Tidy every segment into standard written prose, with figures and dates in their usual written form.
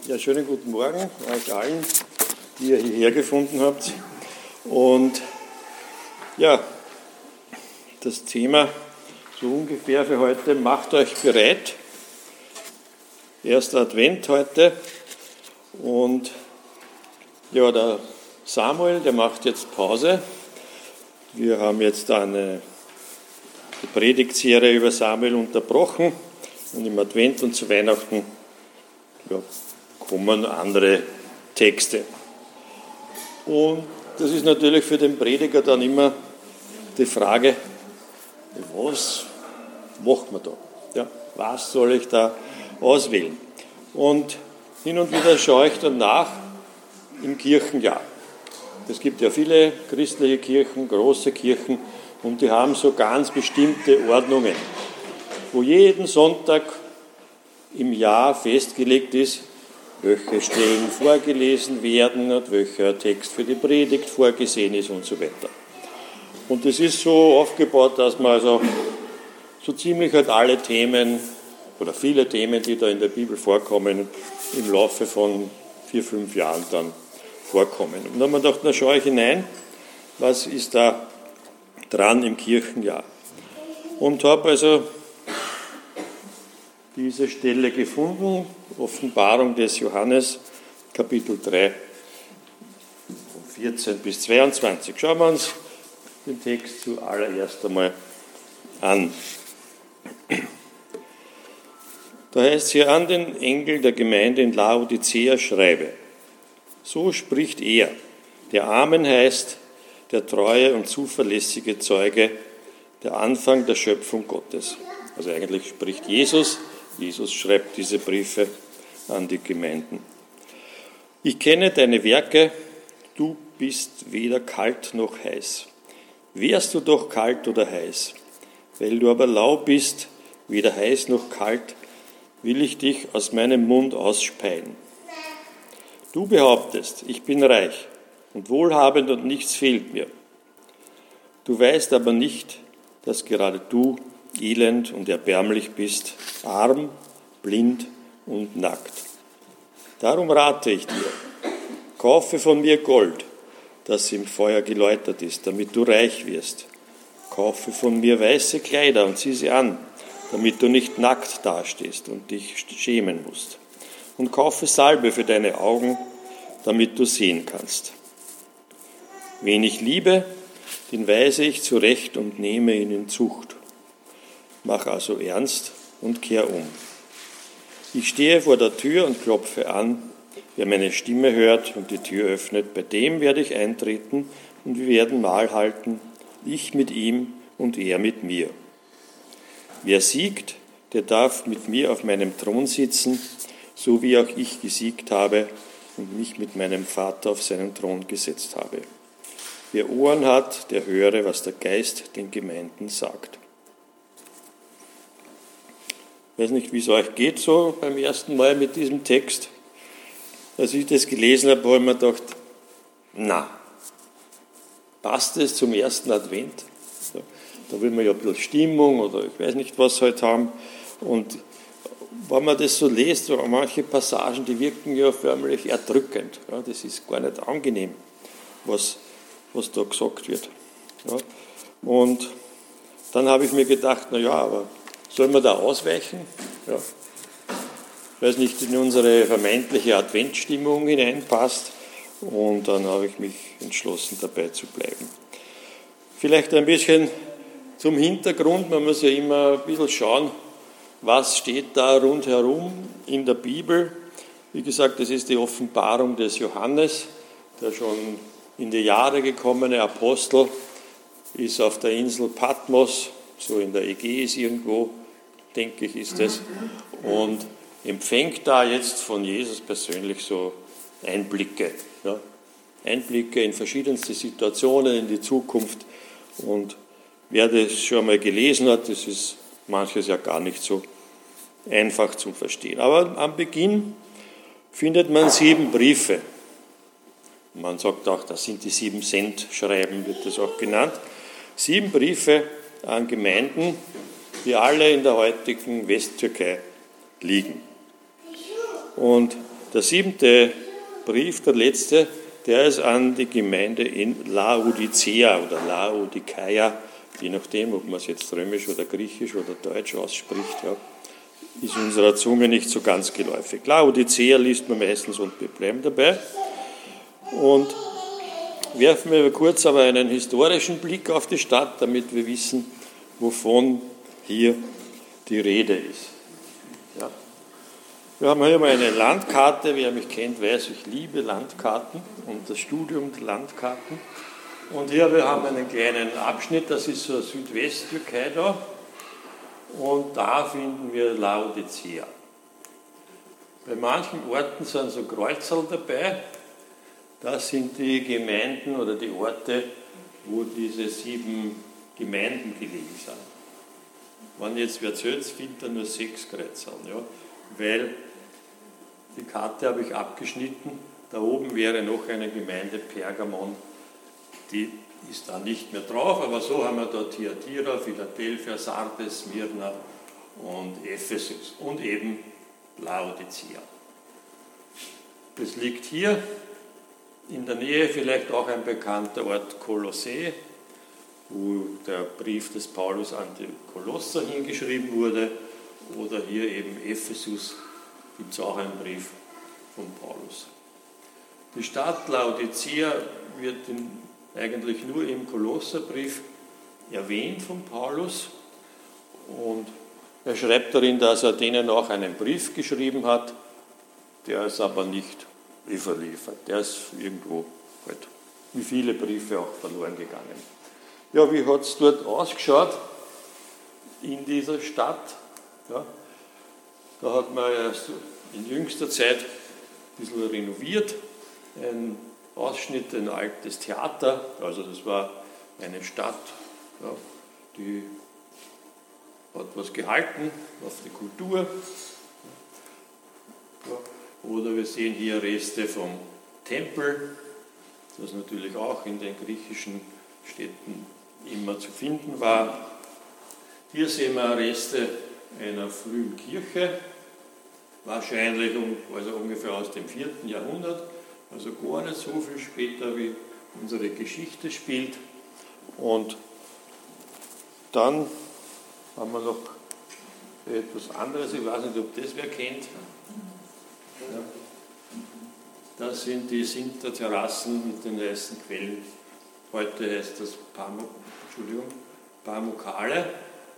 Ja, schönen guten Morgen euch allen, die ihr hierher gefunden habt. Und ja, das Thema so ungefähr für heute, macht euch bereit. Erster Advent heute. Und ja, der Samuel, der macht jetzt Pause. Wir haben jetzt eine Predigtserie über Samuel unterbrochen. Und im Advent und zu Weihnachten kommen andere Texte. Und das ist natürlich für den Prediger dann immer die Frage, was macht man da? Ja, was soll ich da auswählen? Und hin und wieder schaue ich dann nach im Kirchenjahr. Es gibt ja viele christliche Kirchen, große Kirchen, und die haben so ganz bestimmte Ordnungen, wo jeden Sonntag im Jahr festgelegt ist, welche Stellen vorgelesen werden und welcher Text für die Predigt vorgesehen ist und so weiter. Und das ist so aufgebaut, dass man also so ziemlich halt alle Themen oder viele Themen, die da in der Bibel vorkommen, im Laufe von 4-5 Jahren dann vorkommen. Und dann habe ich gedacht, na schaue ich hinein, was ist da dran im Kirchenjahr. Und habe also diese Stelle gefunden, Offenbarung des Johannes, Kapitel 3, 14 bis 22. Schauen wir uns den Text zuallererst einmal an. Da heißt es hier: An den Engel der Gemeinde in Laodicea schreibe: So spricht er, der Amen heißt, der treue und zuverlässige Zeuge, der Anfang der Schöpfung Gottes. Also eigentlich spricht Jesus. Jesus schreibt diese Briefe an die Gemeinden. Ich kenne deine Werke, du bist weder kalt noch heiß. Wärst du doch kalt oder heiß, weil du aber lau bist, weder heiß noch kalt, will ich dich aus meinem Mund ausspeien. Du behauptest, ich bin reich und wohlhabend und nichts fehlt mir. Du weißt aber nicht, dass gerade du elend und erbärmlich bist, arm, blind und nackt. Darum rate ich dir, kaufe von mir Gold, das im Feuer geläutert ist, damit du reich wirst. Kaufe von mir weiße Kleider und zieh sie an, damit du nicht nackt dastehst und dich schämen musst. Und kaufe Salbe für deine Augen, damit du sehen kannst. Wen ich liebe, den weise ich zurecht und nehme ihn in Zucht. Mach also ernst und kehr um. Ich stehe vor der Tür und klopfe an. Wer meine Stimme hört und die Tür öffnet, bei dem werde ich eintreten und wir werden Mahl halten, ich mit ihm und er mit mir. Wer siegt, der darf mit mir auf meinem Thron sitzen, so wie auch ich gesiegt habe und mich mit meinem Vater auf seinen Thron gesetzt habe. Wer Ohren hat, der höre, was der Geist den Gemeinden sagt. Ich weiß nicht, wie es euch geht so beim ersten Mal mit diesem Text. Als ich das gelesen habe, habe ich mir gedacht, na, passt es zum ersten Advent? Da will man ja ein bisschen Stimmung oder ich weiß nicht, was halt haben. Und wenn man das so liest, so manche Passagen, die wirken ja förmlich erdrückend. Ja, das ist gar nicht angenehm, was da gesagt wird. Ja. Und dann habe ich mir gedacht, na ja, aber sollen wir da ausweichen? Ja. Weil es nicht in unsere vermeintliche Adventstimmung hineinpasst. Und dann habe ich mich entschlossen, dabei zu bleiben. Vielleicht ein bisschen zum Hintergrund. Man muss ja immer ein bisschen schauen, was steht da rundherum in der Bibel. Wie gesagt, das ist die Offenbarung des Johannes, der schon in die Jahre gekommene Apostel, ist auf der Insel Patmos, so in der Ägäis irgendwo, denke ich, ist es, und empfängt da jetzt von Jesus persönlich so Einblicke. Ja, Einblicke in verschiedenste Situationen, in die Zukunft. Und wer das schon mal gelesen hat, das ist manches ja gar nicht so einfach zu verstehen. Aber am Beginn findet man 7 Briefe. Man sagt auch, das sind die 7 Sendschreiben, wird das auch genannt. 7 Briefe an Gemeinden, die alle in der heutigen Westtürkei liegen. Und Der 7. Brief, der letzte, der ist an die Gemeinde in Laodicea oder Laodikeia, je nachdem, ob man es jetzt römisch oder griechisch oder deutsch ausspricht, ja, ist unserer Zunge nicht so ganz geläufig. Laodicea liest man meistens und wir bleiben dabei. Und werfen wir kurz aber einen historischen Blick auf die Stadt, damit wir wissen, wovon hier die Rede ist. Ja. Wir haben hier mal eine Landkarte. Wer mich kennt, weiß, ich liebe Landkarten und das Studium der Landkarten. Und hier wir haben einen kleinen Abschnitt, das ist so Südwesttürkei da. Und da finden wir Laodicea. Bei manchen Orten sind so Kreuzerl dabei. Das sind die Gemeinden oder die Orte, wo diese 7 Gemeinden gelegen sind. Wenn jetzt wer zählt, findet er nur 6 Kreuzerl, ja, weil die Karte habe ich abgeschnitten. Da oben wäre noch eine Gemeinde Pergamon, die ist da nicht mehr drauf, aber so haben wir da Thyatira, Philadelphia, Sardes, Smyrna und Ephesus und eben Laodicea. Das liegt hier in der Nähe, vielleicht auch ein bekannter Ort Kolossee, wo der Brief des Paulus an die Kolosser hingeschrieben wurde, oder hier eben Ephesus, gibt es auch einen Brief von Paulus. Die Stadt Laodicea wird eigentlich nur im Kolosserbrief erwähnt von Paulus und er schreibt darin, dass er denen auch einen Brief geschrieben hat, der ist aber nicht überliefert. Der ist irgendwo halt, wie viele Briefe auch verloren gegangen. Ja, wie hat es dort ausgeschaut in dieser Stadt? Ja, da hat man erst in jüngster Zeit ein bisschen renoviert, ein Ausschnitt, ein altes Theater, also das war eine Stadt, ja, die hat was gehalten auf die Kultur. Ja. Oder wir sehen hier Reste vom Tempel, das natürlich auch in den griechischen Städten immer zu finden war. Hier sehen wir Reste einer frühen Kirche, wahrscheinlich also ungefähr aus dem 4. Jahrhundert, also gar nicht so viel später, wie unsere Geschichte spielt. Und dann haben wir noch etwas anderes, ich weiß nicht, ob das wer kennt. Ja. Das sind die Sinter-Terrassen mit den heißen Quellen. Heute heißt das Pamukkale.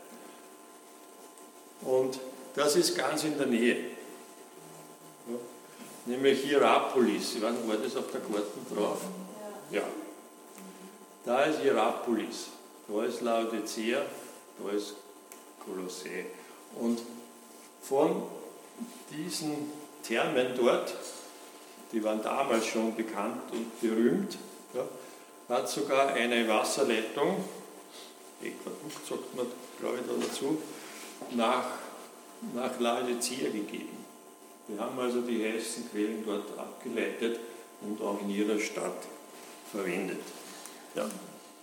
Und das ist ganz in der Nähe. Ja. Nämlich Hierapolis. Ich weiß nicht, war das auf der Karte drauf? Ja. Da ist Hierapolis. Da ist Laodicea, da ist Kolossee. Und von diesen Thermen dort, die waren damals schon bekannt und berühmt, ja, hat sogar eine Wasserleitung, Aquädukt sagt man, glaube ich, da dazu, nach Laodicea gegeben. Die haben also die heißen Quellen dort abgeleitet und auch in ihrer Stadt verwendet. Ja.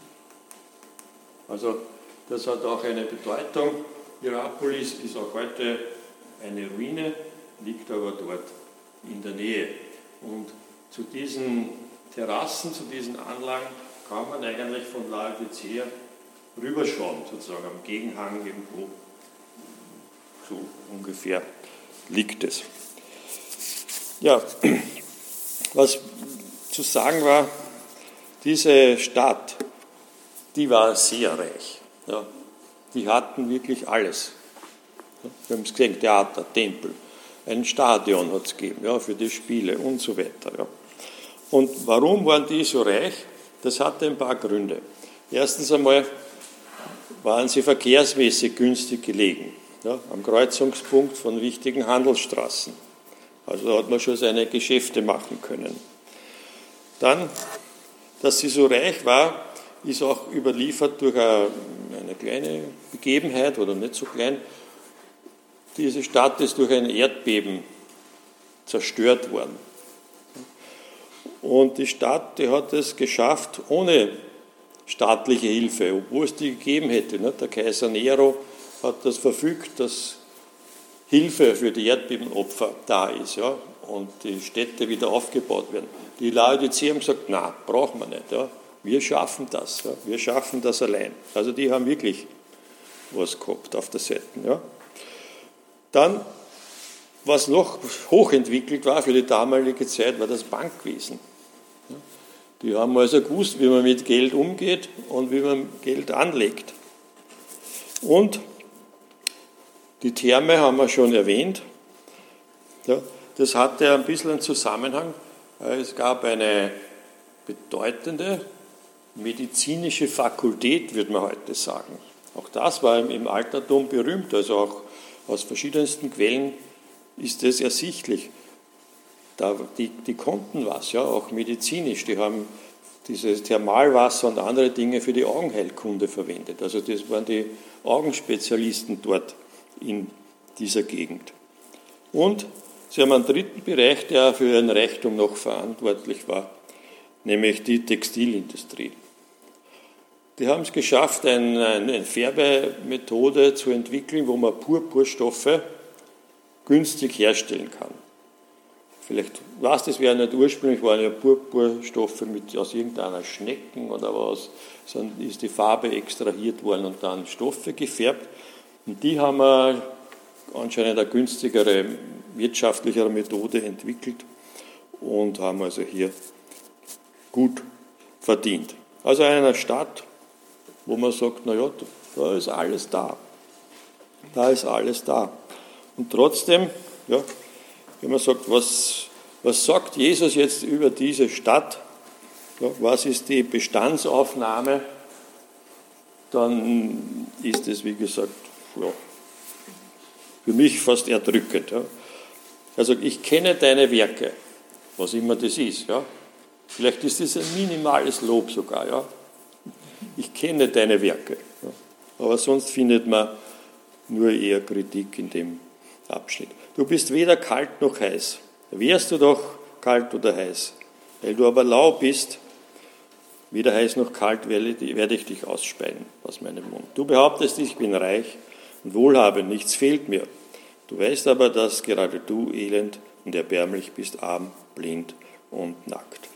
Also das hat auch eine Bedeutung. Hierapolis ist auch heute eine Ruine, liegt aber dort in der Nähe. Und zu diesen Terrassen, zu diesen Anlagen kann man eigentlich von Laodicea rüberschauen, sozusagen am Gegenhang irgendwo. So ungefähr liegt es. Ja, was zu sagen war, diese Stadt, die war sehr reich. Ja, die hatten wirklich alles. Wir haben es gesehen, Theater, Tempel, ein Stadion hat es gegeben, ja, für die Spiele und so weiter. Ja. Und warum waren die so reich? Das hatte ein paar Gründe. Erstens einmal waren sie verkehrsmäßig günstig gelegen, ja, am Kreuzungspunkt von wichtigen Handelsstraßen. Also da hat man schon seine Geschäfte machen können. Dann, dass sie so reich war, ist auch überliefert durch eine kleine Begebenheit, oder nicht so klein. Diese Stadt ist durch ein Erdbeben zerstört worden. Und die Stadt, die hat es geschafft, ohne staatliche Hilfe, obwohl es die gegeben hätte. Der Kaiser Nero hat das verfügt, dass Hilfe für die Erdbebenopfer da ist. Ja. und die Städte wieder aufgebaut werden. Die Laodicea haben gesagt, nein, brauchen wir nicht. Ja. Wir schaffen das. Ja. Wir schaffen das allein. Also die haben wirklich was gehabt auf der Seite. Ja. Dann, was noch hochentwickelt war für die damalige Zeit, war das Bankwesen. Ja. Die haben also gewusst, wie man mit Geld umgeht und wie man Geld anlegt. Und die Therme haben wir schon erwähnt. Ja, das hatte ein bisschen einen Zusammenhang. Es gab eine bedeutende medizinische Fakultät, würde man heute sagen. Auch das war im Altertum berühmt, also auch aus verschiedensten Quellen ist das ersichtlich. Die konnten was, ja, auch medizinisch. Die haben dieses Thermalwasser und andere Dinge für die Augenheilkunde verwendet. Also das waren die Augenspezialisten dort in dieser Gegend. Und sie haben einen dritten Bereich, der für ihren Reichtum noch verantwortlich war, nämlich die Textilindustrie. Die haben es geschafft, eine Färbemethode zu entwickeln, wo man Purpurstoffe günstig herstellen kann. Vielleicht weiß das wer nicht, ursprünglich waren ja Purpurstoffe aus irgendeiner Schnecken oder was, sondern ist die Farbe extrahiert worden und dann Stoffe gefärbt. Und die haben anscheinend eine günstigere, wirtschaftlichere Methode entwickelt und haben also hier gut verdient. Also in einer Stadt, wo man sagt, naja, da ist alles da. Da ist alles da. Und trotzdem, ja, wenn man sagt, was sagt Jesus jetzt über diese Stadt, ja, was ist die Bestandsaufnahme, dann ist es, wie gesagt, ja, für mich fast erdrückend. Ja. Also ich kenne deine Werke, was immer das ist. Ja. Vielleicht ist das ein minimales Lob sogar. Ja. Ich kenne deine Werke. Ja. Aber sonst findet man nur eher Kritik in dem Abschnitt. Du bist weder kalt noch heiß. Wärst du doch kalt oder heiß. Weil du aber lau bist, weder heiß noch kalt werde ich dich ausspeien aus meinem Mund. Du behauptest, ich bin reich und wohlhabend, nichts fehlt mir. Du weißt aber, dass gerade du elend und erbärmlich bist, arm, blind und nackt.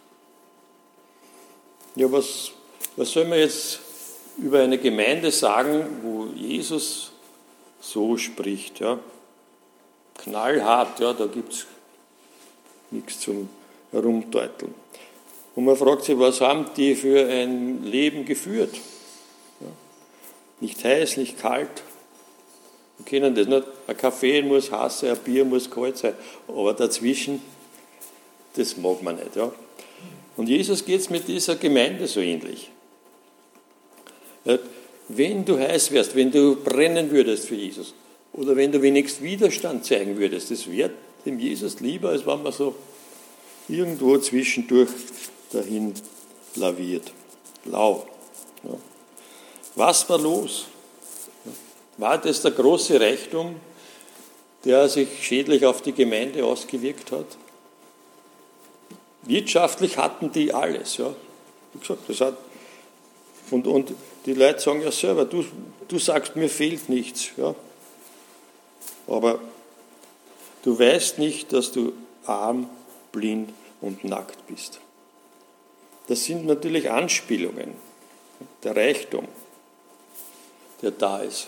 Ja, was soll man jetzt über eine Gemeinde sagen, wo Jesus so spricht? Ja? Knallhart, ja, da gibt es nichts zum Herumdeuteln. Und man fragt sich, was haben die für ein Leben geführt? Ja? Nicht heiß, nicht kalt. Wir kennen das nicht. Ein Kaffee muss heiß sein, ein Bier muss kalt sein. Aber dazwischen, das mag man nicht. Ja? Und Jesus geht es mit dieser Gemeinde so ähnlich. Ja, wenn du heiß wärst, wenn du brennen würdest für Jesus, oder wenn du wenigstens Widerstand zeigen würdest, das wäre dem Jesus lieber, als wenn man so irgendwo zwischendurch dahin laviert. Lau. Ja. Was war los? War das der große Reichtum, der sich schädlich auf die Gemeinde ausgewirkt hat? Wirtschaftlich hatten die alles. Ja. Wie gesagt, das hat, und die Leute sagen ja selber, du sagst, mir fehlt nichts. Ja. Aber du weißt nicht, dass du arm, blind und nackt bist. Das sind natürlich Anspielungen. Der Reichtum, der da ist.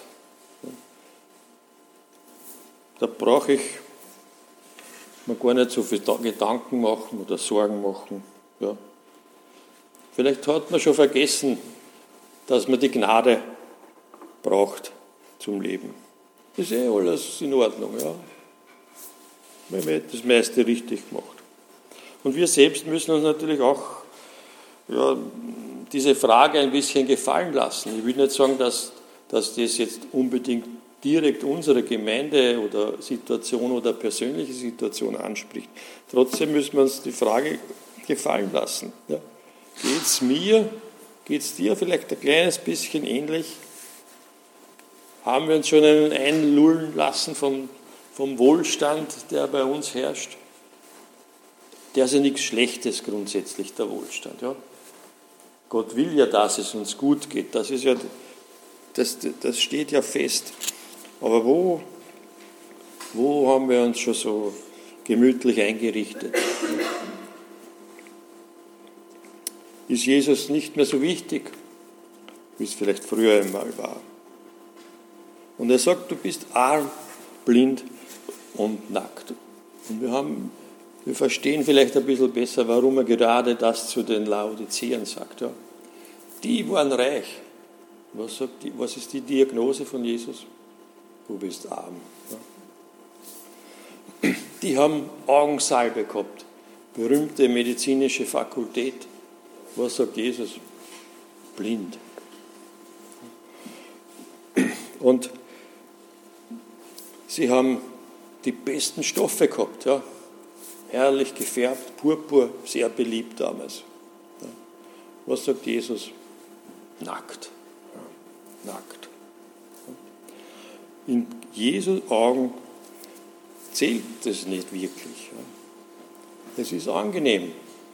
Da brauche ich mir gar nicht so viel Gedanken machen oder Sorgen machen. Ja. Vielleicht hat man schon vergessen, dass man die Gnade braucht zum Leben. Das ist alles in Ordnung, ja. Wenn man das meiste richtig macht. Und wir selbst müssen uns natürlich auch diese Frage ein bisschen gefallen lassen. Ich will nicht sagen, dass das jetzt unbedingt direkt unsere Gemeinde oder Situation oder persönliche Situation anspricht. Trotzdem müssen wir uns die Frage gefallen lassen. Ja. Geht es mir, geht es dir vielleicht ein kleines bisschen ähnlich? Haben wir uns schon einlullen lassen vom Wohlstand, der bei uns herrscht? Der ist ja nichts Schlechtes grundsätzlich, der Wohlstand. Ja? Gott will ja, dass es uns gut geht. Das steht ja fest. Aber wo haben wir uns schon so gemütlich eingerichtet. Ist Jesus nicht mehr so wichtig, wie es vielleicht früher einmal war. Und er sagt, du bist arm, blind und nackt. Und wir verstehen vielleicht ein bisschen besser, warum er gerade das zu den Laodiceern sagt. Ja. Die waren reich. Was ist die Diagnose von Jesus? Du bist arm. Ja. Die haben Augensalbe gehabt, berühmte medizinische Fakultät. Was sagt Jesus? Blind. Und sie haben die besten Stoffe gehabt, ja. Herrlich gefärbt, Purpur, sehr beliebt damals. Ja. Was sagt Jesus? Nackt. Ja. Nackt. In Jesu Augen zählt es nicht wirklich. Ja. Es ist angenehm,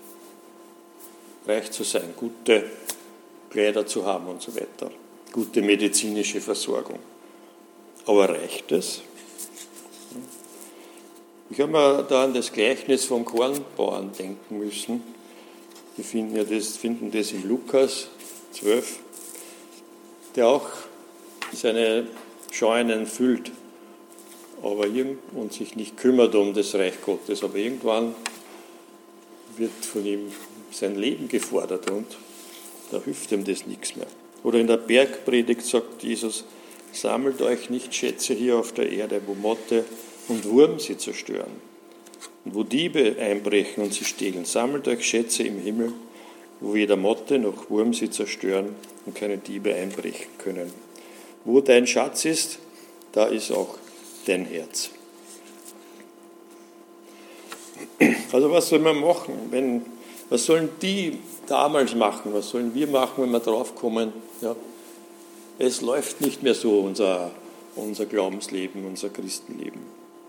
reich zu sein, gute Kleider zu haben und so weiter, gute medizinische Versorgung. Aber reicht es? Ich habe mir da an das Gleichnis vom Kornbauern denken müssen. Wir finden das in Lukas 12, der auch seine Scheunen füllt und sich nicht kümmert um das Reich Gottes. Aber irgendwann wird von ihm sein Leben gefordert und da hilft ihm das nichts mehr. Oder in der Bergpredigt sagt Jesus, sammelt euch nicht Schätze hier auf der Erde, wo Motte und Wurm sie zerstören und wo Diebe einbrechen und sie stehlen. Sammelt euch Schätze im Himmel, wo weder Motte noch Wurm sie zerstören und keine Diebe einbrechen können. Wo dein Schatz ist, da ist auch dein Herz. Also was soll man machen? Was sollen die damals machen? Was sollen wir machen, wenn wir draufkommen? Ja, es läuft nicht mehr so, unser Glaubensleben, unser Christenleben.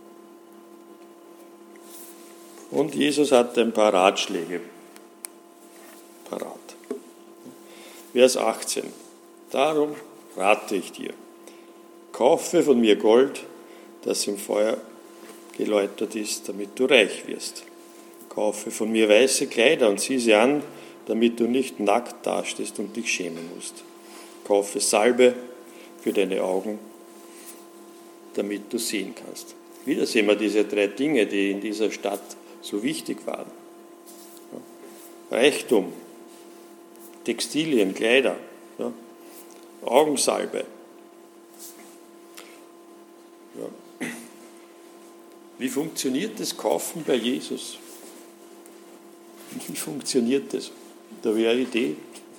Und Jesus hat ein paar Ratschläge parat. Vers 18. Darum rate ich dir, kaufe von mir Gold, das im Feuer geläutert ist, damit du reich wirst. Kaufe von mir weiße Kleider und zieh sie an, damit du nicht nackt dastehst und dich schämen musst. Kaufe Salbe für deine Augen, damit du sehen kannst. Wieder sehen wir diese 3 Dinge, die in dieser Stadt so wichtig waren. Reichtum, Textilien, Kleider, ja, Augensalbe. Ja. Wie funktioniert das Kaufen bei Jesus? Wie funktioniert das? Da wäre eine Idee.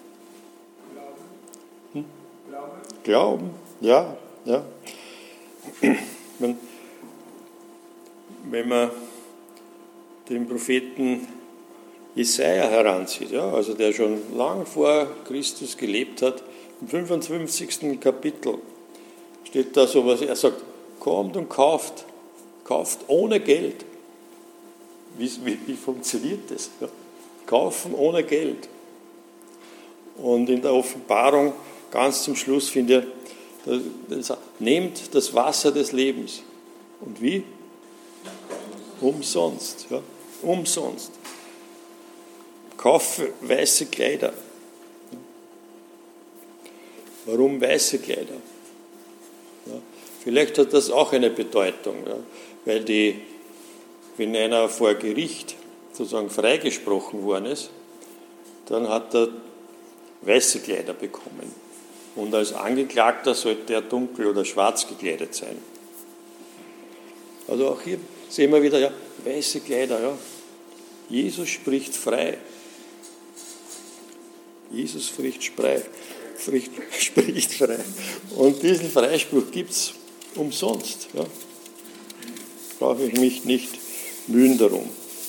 Glauben, ja. Wenn man den Propheten Jesaja heranzieht, ja, also der schon lang vor Christus gelebt hat, im 55. Kapitel steht da so was, er sagt, kommt und kauft ohne Geld. Wie funktioniert das? Ja? Kaufen ohne Geld. Und in der Offenbarung, ganz zum Schluss, finde ich, nehmt das Wasser des Lebens. Und wie? Umsonst. Ja? Umsonst. Kaufe weiße Kleider. Warum weiße Kleider? Ja? Vielleicht hat das auch eine Bedeutung, ja? Weil wenn einer vor Gericht sozusagen freigesprochen worden ist, dann hat er weiße Kleider bekommen. Und als Angeklagter sollte er dunkel oder schwarz gekleidet sein. Also auch hier sehen wir wieder, ja, weiße Kleider. Ja. Jesus spricht frei. Jesus spricht frei. Und diesen Freispruch gibt es umsonst. Ja. Brauche ich mich nicht mühen darum.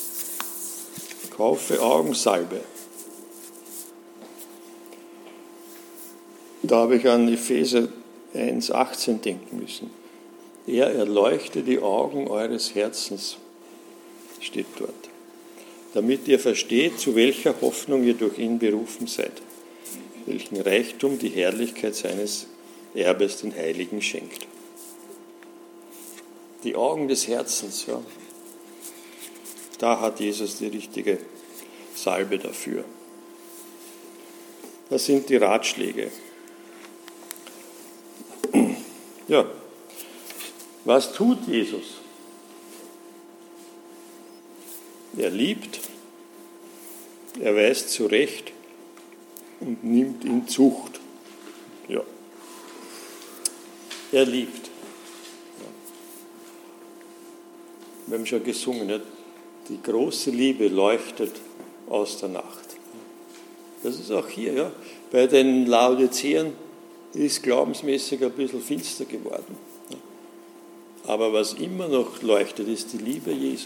Kaufe Augensalbe. Da habe ich an Epheser 1,18 denken müssen. Er erleuchte die Augen eures Herzens, steht dort, damit ihr versteht, zu welcher Hoffnung ihr durch ihn berufen seid, welchen Reichtum die Herrlichkeit seines Erbes den Heiligen schenkt. Die Augen des Herzens, ja. da hat Jesus die richtige Salbe dafür. Das sind die Ratschläge. Ja, was tut Jesus? Er liebt, er weist zurecht und nimmt in Zucht. Ja. Er liebt. Ja. Wir haben schon gesungen, ja? Die große Liebe leuchtet aus der Nacht. Das ist auch hier, ja. Bei den Laodiceern ist glaubensmäßig ein bisschen finster geworden. Aber was immer noch leuchtet, ist die Liebe Jesu.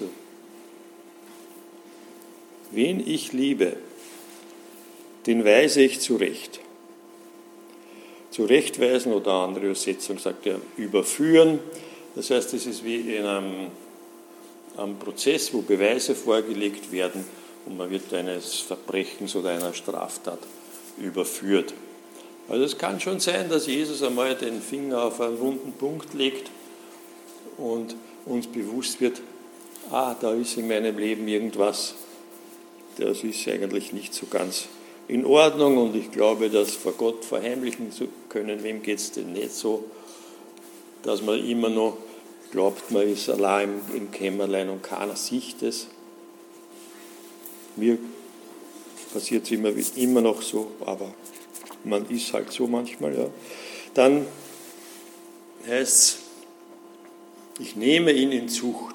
Wen ich liebe, den weise ich zurecht. Zurechtweisen oder andere Übersetzung sagt er überführen. Das heißt, es ist wie in einem Prozess, wo Beweise vorgelegt werden und man wird eines Verbrechens oder einer Straftat überführt. Also es kann schon sein, dass Jesus einmal den Finger auf einen wunden Punkt legt und uns bewusst wird, da ist in meinem Leben irgendwas, das ist eigentlich nicht so ganz in Ordnung und ich glaube, das vor Gott verheimlichen zu können, wem geht es denn nicht so, dass man immer noch glaubt, man ist allein im Kämmerlein und keiner sieht es. Mir passiert es immer noch so, aber man ist halt so manchmal. Ja. Dann heißt es, ich nehme ihn in Zucht.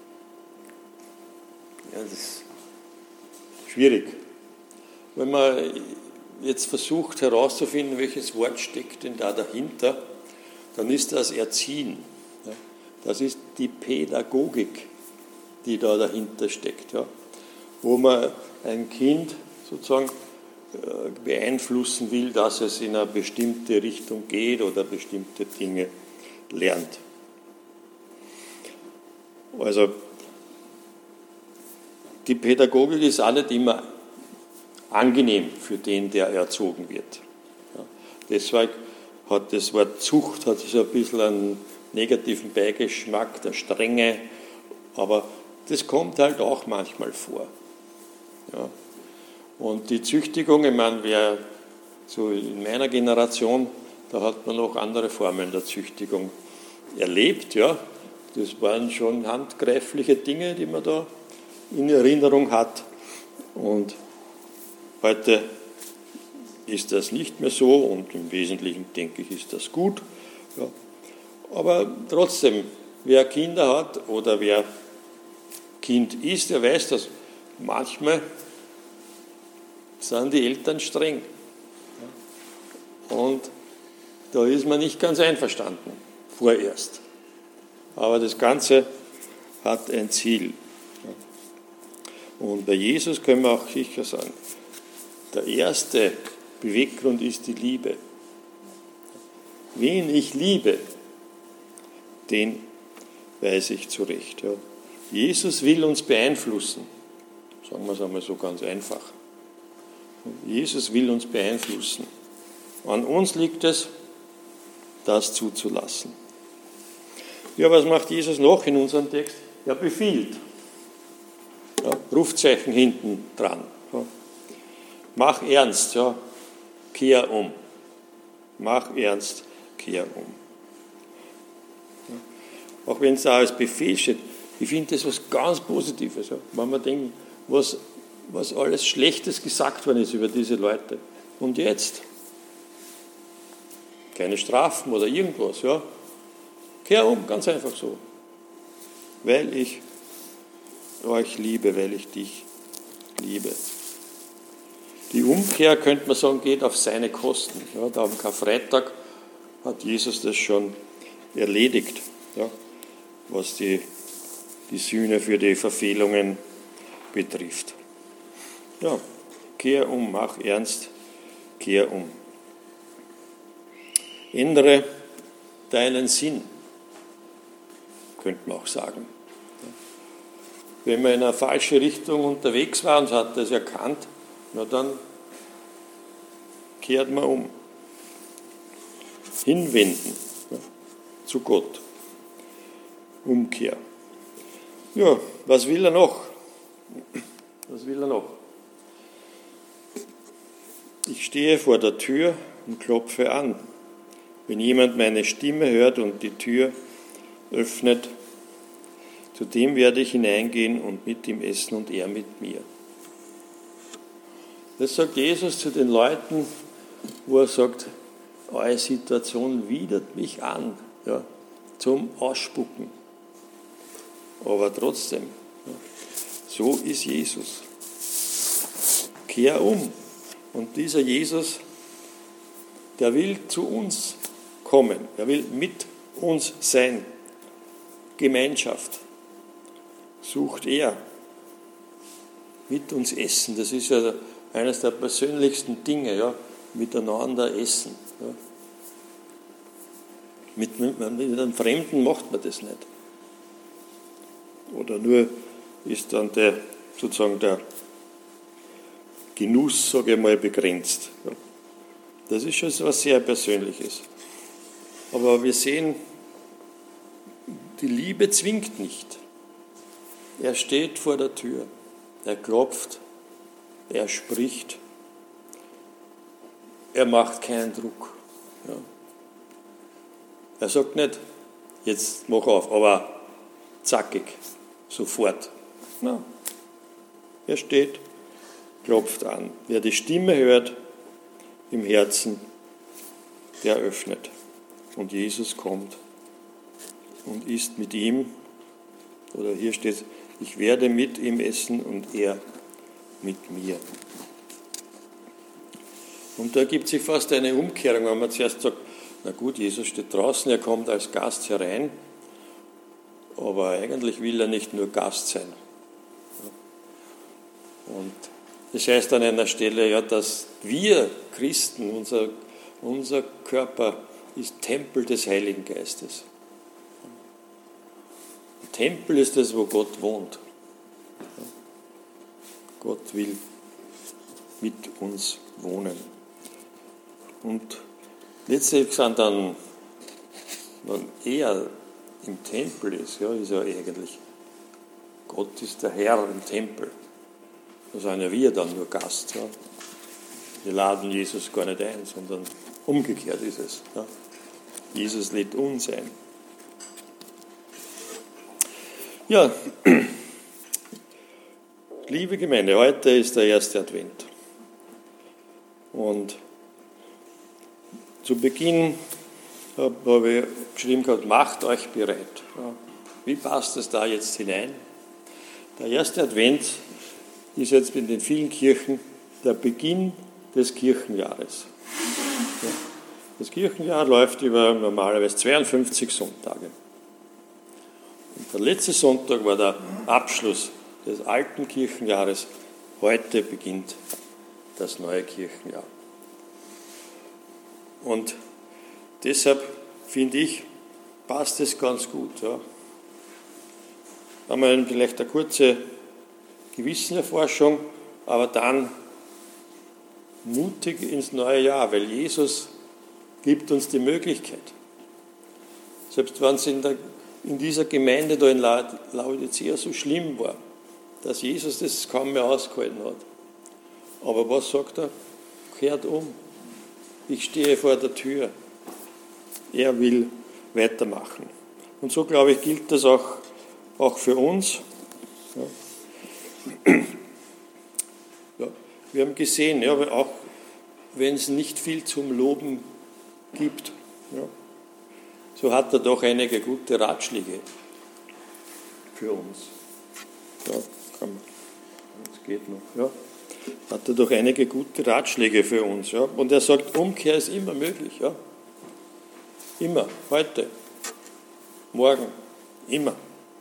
Ja, das ist schwierig. Wenn man jetzt versucht herauszufinden, welches Wort steckt denn da dahinter, dann ist das Erziehen. Ja. Das ist die Pädagogik, die da dahinter steckt. Ja. Wo man ein Kind sozusagen beeinflussen will, dass es in eine bestimmte Richtung geht oder bestimmte Dinge lernt. Also die Pädagogik ist auch nicht immer angenehm für den, der erzogen wird. Ja, deshalb hat das Wort Zucht hat so ein bisschen einen negativen Beigeschmack, der Strenge, aber das kommt halt auch manchmal vor. Ja. Und die Züchtigung, ich meine, wer so in meiner Generation, da hat man noch andere Formen der Züchtigung erlebt. Ja. Das waren schon handgreifliche Dinge, die man da in Erinnerung hat. Und heute ist das nicht mehr so und im Wesentlichen, denke ich, ist das gut. Ja. Aber trotzdem, wer Kinder hat oder wer Kind ist, der weiß, dass manchmal sind die Eltern streng. Und da ist man nicht ganz einverstanden, vorerst. Aber das Ganze hat ein Ziel. Und bei Jesus können wir auch sicher sagen, der erste Beweggrund ist die Liebe. Wen ich liebe, den weise ich zurecht. Ja. Jesus will uns beeinflussen. Sagen wir es einmal so ganz einfach. Jesus will uns beeinflussen. An uns liegt es, das zuzulassen. Ja, was macht Jesus noch in unserem Text? Er befiehlt. Ja, Rufzeichen hinten dran. Ja. Mach ernst, ja. Kehr um. Mach ernst, kehr um. Ja. Auch wenn es da als Befehl steht, ich finde das was ganz Positives. Ja. Wenn man denkt, was alles Schlechtes gesagt worden ist über diese Leute. Und jetzt? Keine Strafen oder irgendwas, ja. Kehr um, ganz einfach so. Weil ich euch liebe, weil ich dich liebe. Die Umkehr, könnte man sagen, geht auf seine Kosten. Ja, da am Karfreitag hat Jesus das schon erledigt, ja, was die Sühne für die Verfehlungen betrifft. Ja, kehr um, mach ernst, kehr um. Ändere deinen Sinn, könnte man auch sagen. Wenn man in eine falsche Richtung unterwegs war und hat das erkannt, na dann kehrt man um. Hinwenden, ja, zu Gott. Umkehr. Ja, was will er noch? Was will er noch? Ich stehe vor der Tür und klopfe an. Wenn jemand meine Stimme hört und die Tür öffnet, zu dem werde ich hineingehen und mit ihm essen und er mit mir. Das sagt Jesus zu den Leuten, wo er sagt, eure Situation widert mich an, ja, zum Ausspucken. Aber trotzdem, ja, so ist Jesus. Kehr um. Und dieser Jesus, der will zu uns kommen. Er will mit uns sein. Gemeinschaft sucht er. Mit uns essen. Das ist ja eines der persönlichsten Dinge, ja, miteinander essen. Ja. Mit einem Fremden macht man das nicht. Oder nur ist dann sozusagen der Genuss, sage ich mal, begrenzt. Ja. Das ist schon etwas sehr Persönliches. Aber wir sehen, die Liebe zwingt nicht. Er steht vor der Tür, er klopft, er spricht, er macht keinen Druck. Ja. Er sagt nicht, jetzt mach auf, aber zackig, sofort. Nein. Er steht, klopft an. Wer die Stimme hört im Herzen, der öffnet. Und Jesus kommt und isst mit ihm, oder hier steht, ich werde mit ihm essen und er mit mir. Und da gibt sich fast eine Umkehrung, wenn man zuerst sagt, na gut, Jesus steht draußen, er kommt als Gast herein, aber eigentlich will er nicht nur Gast sein. Und das heißt an einer Stelle, ja, dass wir Christen, unser Körper ist Tempel des Heiligen Geistes. Der Tempel ist das, wo Gott wohnt. Gott will mit uns wohnen. Und letztlich sind dann, wenn er im Tempel ist, ja, ist er eigentlich, Gott ist der Herr im Tempel. Da sind ja wir dann nur Gast. Ja. Wir laden Jesus gar nicht ein, sondern umgekehrt ist es. Ja. Jesus lädt uns ein. Ja, liebe Gemeinde, heute ist der erste Advent. Und zu Beginn habe ich geschrieben gehabt, macht euch bereit. Ja. Wie passt es da jetzt hinein? Der erste Advent ist jetzt in den vielen Kirchen der Beginn des Kirchenjahres. Ja. Das Kirchenjahr läuft über normalerweise 52 Sonntage. Und der letzte Sonntag war der Abschluss des alten Kirchenjahres. Heute beginnt das neue Kirchenjahr. Und deshalb finde ich, passt es ganz gut. Ja. Haben wir vielleicht eine kurze Gewissenerforschung, aber dann mutig ins neue Jahr, weil Jesus gibt uns die Möglichkeit. Selbst wenn es in dieser Gemeinde da in Laodicea so schlimm war, dass Jesus das kaum mehr ausgehalten hat. Aber was sagt er? Kehrt um. Ich stehe vor der Tür. Er will weitermachen. Und so, glaube ich, gilt das auch für uns. Ja. Ja, wir haben gesehen, ja, auch wenn es nicht viel zum Loben gibt, ja, so hat er doch einige gute Ratschläge für uns. Ja, das geht noch. Ja. Hat er doch einige gute Ratschläge für uns. Ja. Und er sagt, Umkehr ist immer möglich. Ja. Immer, heute, morgen, immer.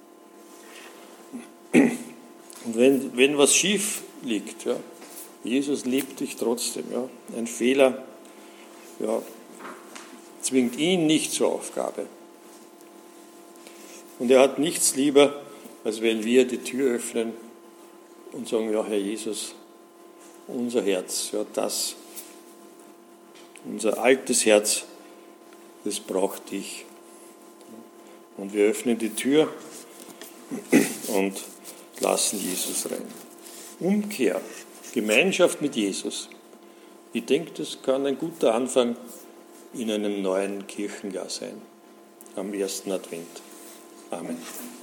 Und wenn was schief liegt, ja, Jesus liebt dich trotzdem. Ja. Ein Fehler, ja, zwingt ihn nicht zur Aufgabe. Und er hat nichts lieber, als wenn wir die Tür öffnen und sagen, ja, Herr Jesus, unser Herz, ja, unser altes Herz, das braucht dich. Und wir öffnen die Tür und lassen Jesus rein. Umkehr, Gemeinschaft mit Jesus. Ich denke, das kann ein guter Anfang in einem neuen Kirchenjahr sein, am ersten Advent. Amen.